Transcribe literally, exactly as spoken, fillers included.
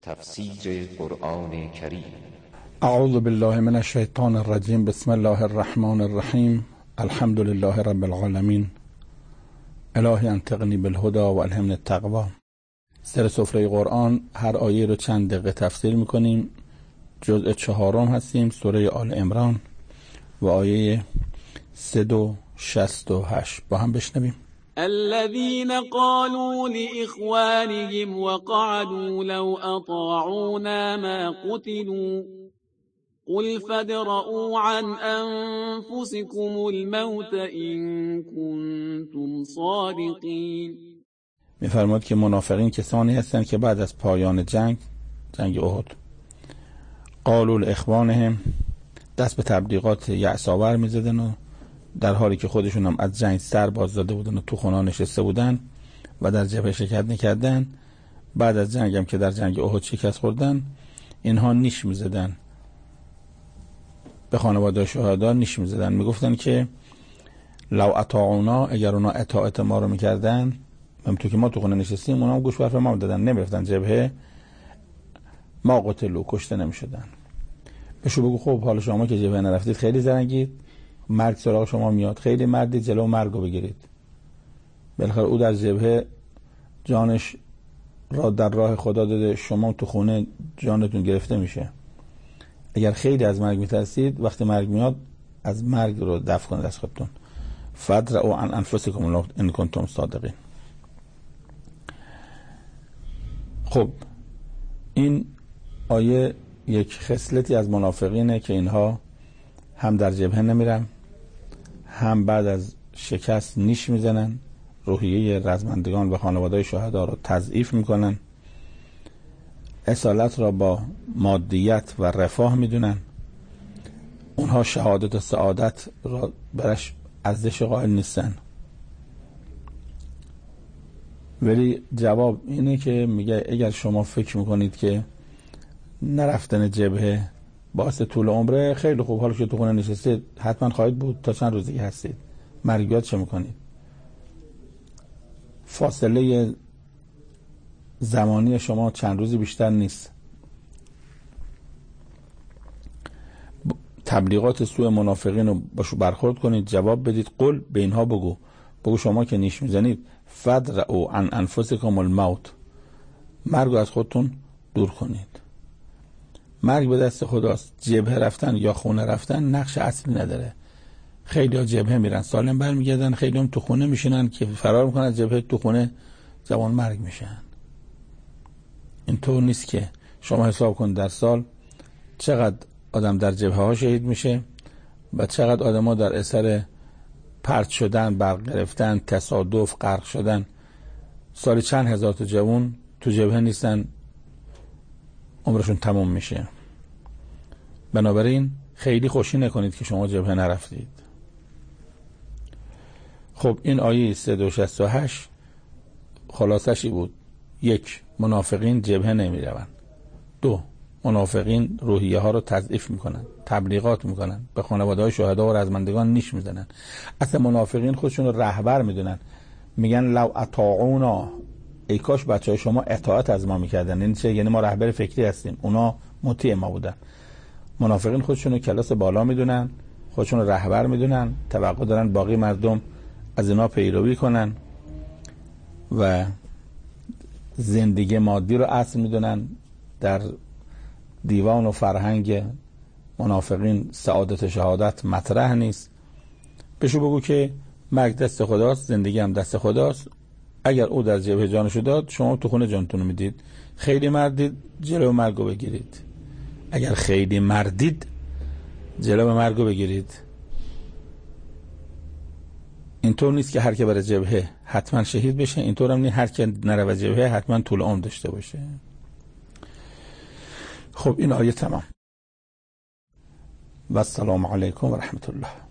تفسیر قرآن کریم. اعوذ بالله من الشیطان الرجیم. بسم الله الرحمن الرحیم. الحمد لله رب العالمین. الهی انطقنی بالهدى و الهمنی التقوی. سر سفره قرآن هر آیه رو چند دقیقه تفسیر میکنیم. جزء چهارم هستیم، سوره آل عمران و آیه صد و شصت و هشت. با هم بشنویم. الذين قالوا لإخوانهم وقعدوا لو أطاعونا ما قتلوا قل فادرءوا عن أنفسكم الموت إن كنتم صادقين. می‌فرماید که منافقین کسانی هستند که بعد از پایان جنگ جنگ احد قالوا لاخوانهم، دست به تبلیغات یأس‌آور می‌زدن و در حالی که خودشون هم از جنگ سر باز داده بودن و تو خونه نشسته بودن و در جبهه شرکت نکردن، بعد از جنگ هم که در جنگ احد شکست خوردن، اینها نیش می‌زدن، به خانواده شهدا نیش می‌زدن، میگفتن که لو اطاعونا، اگر اونا اطاعت ما رو می‌کردن، همونطور که ما تو خونه نشستیم اونا هم گوش برف ما دادن، نمی‌رفتن جبهه، ما قتلوا، کشته نمی‌شدن. بهشون بگو خب حالا شما که جبهه نرفتید خیلی زرنگید، مرگ سراغ شما میاد، خیلی مردید، جلو مرگ رو بگیرید. بالاخره او در جبهه جانش را در راه خدا داده، شما تو خونه جانتون گرفته میشه. اگر خیلی از مرگ میترسید، وقتی مرگ میاد از مرگ رو دفع کنید از خودتون. فادرؤوا عن انفسکم ان کنتم صادقین. خب این آیه یک خصلتی از منافقینه که اینها هم در جبهه نمیرن، هم بعد از شکست نیش میزنن، روحیه رزمندگان و خانواده شهدا رو تضعیف میکنن، اصالت را با مادیت و رفاه میدونن، اونها شهادت و سعادت را برش ارزش قائل نیستن. ولی جواب اینه که میگه اگر شما فکر میکنید که نرفتن جبهه باعث طول عمره، خیلی خوب، حالا که تو خونه نشستید حتما خواهید بود تا چند روزی هستید، مرگیات چه میکنید؟ فاصله زمانی شما چند روزی بیشتر نیست. تبلیغات سوء منافقین رو باشو برخورد کنید، جواب بدید. قل، به اینها بگو بگو شما که نیش میزنید، فادرؤوا عن انفسکم الموت، مرگ از خودتون دور کنید. مرگ به دست خداست. جبهه رفتن یا خونه رفتن نقش اصلی نداره. خیلی ها جبهه میرن سالم برمیگردن، خیلی هم تو خونه میشینن که فرار میکنن از جبهه، تو خونه جوان مرگ میشن. اینطور نیست که شما حساب کن در سال چقدر آدم در جبهه ها شهید میشه و چقدر آدم ها در اثر پرت شدن، برق گرفتن، تصادف، غرق شدن. سال چند هزار تا جوان تو جبهه نیستن، عمرشون تموم میشه. بنابراین خیلی خوشی نکنید که شما جبهه نرفتید. خب این آیه صد و شصت و هشت خلاصشی بود: یک، منافقین جبهه نمیروند. دو، منافقین روحیه ها رو تضعیف میکنن، تبلیغات میکنن، به خانواده های شهدا و رزمندگان نیش میزنن. اصلا منافقین خودشون رو رهبر میدونن، میگن لو اطاعونا، ای کاش بچه های شما اطاعت از ما میکردن. این چه؟ یعنی ما رهبر فکری هستیم، اونا مطیع ما بودن. منافقین خودشون رو کلاس بالا میدونن، خودشون رو رهبر میدونن، توقع دارن باقی مردم از اینا پیروی کنن و زندگی مادی رو اصل میدونن. در دیوان و فرهنگ منافقین سعادت شهادت مطرح نیست. بهشو بگو که مرگ دست خداست، زندگی هم دست خداست. اگر او در جبهه جانشو داد، شما تو خونه جانتون میدید. خیلی مردید، جلو مرگو بگیرید. اگر خیلی مردید، جلو مرگو بگیرید. اینطور نیست که هر که بره جبهه حتما شهید بشه، اینطور هم نیست هر که نره به جبهه حتما طول عمر داشته باشه. خب این آیه تمام. و السلام علیکم و رحمت الله.